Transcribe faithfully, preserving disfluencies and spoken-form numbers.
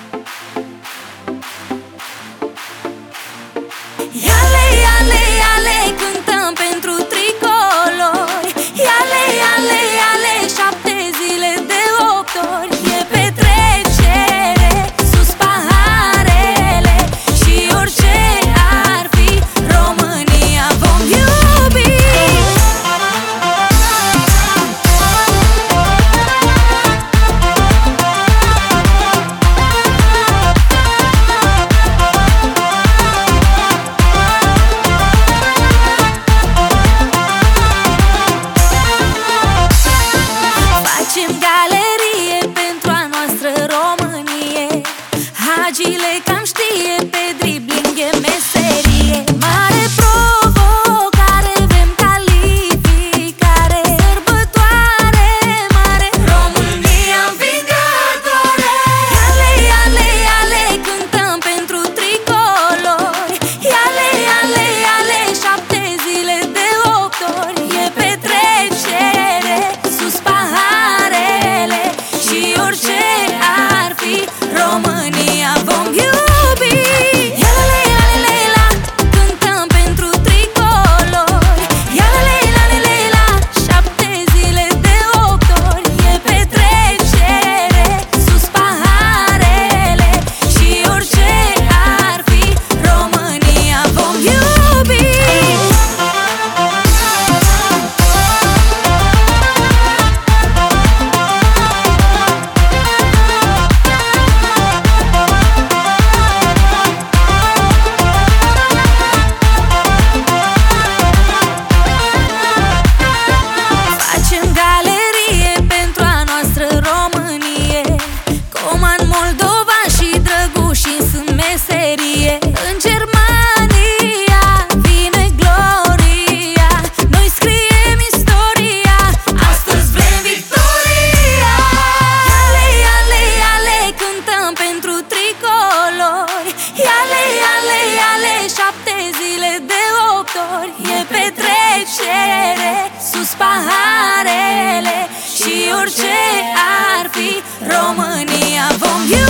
Iale, iale, iale, cântăm pentru tricolori. Iale, iale, iale, șapte zile de opt ori. E petrecere, sus paharele, și orice ar fi, România vom iubi. Facem galerie pentru a noastră Românie. Hagile cam știe, pe dribling e meserie. Mare provocare, vrem calificare. Sărbătoare mare, România învingătoare. Iale, iale, iale, cântăm pentru tricolori. Iale, iale, iale, șapte zile de opt ori. E petrecere, sus paharele, și orice ar fi, România vom iubi. Ialele, ialele, la, cântăm pentru tricolori. Ialele, ialele, la, șapte zile de opt ori. E petrecere, sus paharele, și orice ar fi, România vom iubi. Facem galerie pentru a noastră Românie. Coman, Moldova și Drăgușin sunt meserie. În Germania vine gloria. Noi scriem istoria, astăzi vrem victoria. Iale, iale, iale, cântăm pentru tricolori. Iale, iale, iale, șapte zile de opt ori. E petrecere, sus paharele, și orice ar fi, România vom iubi.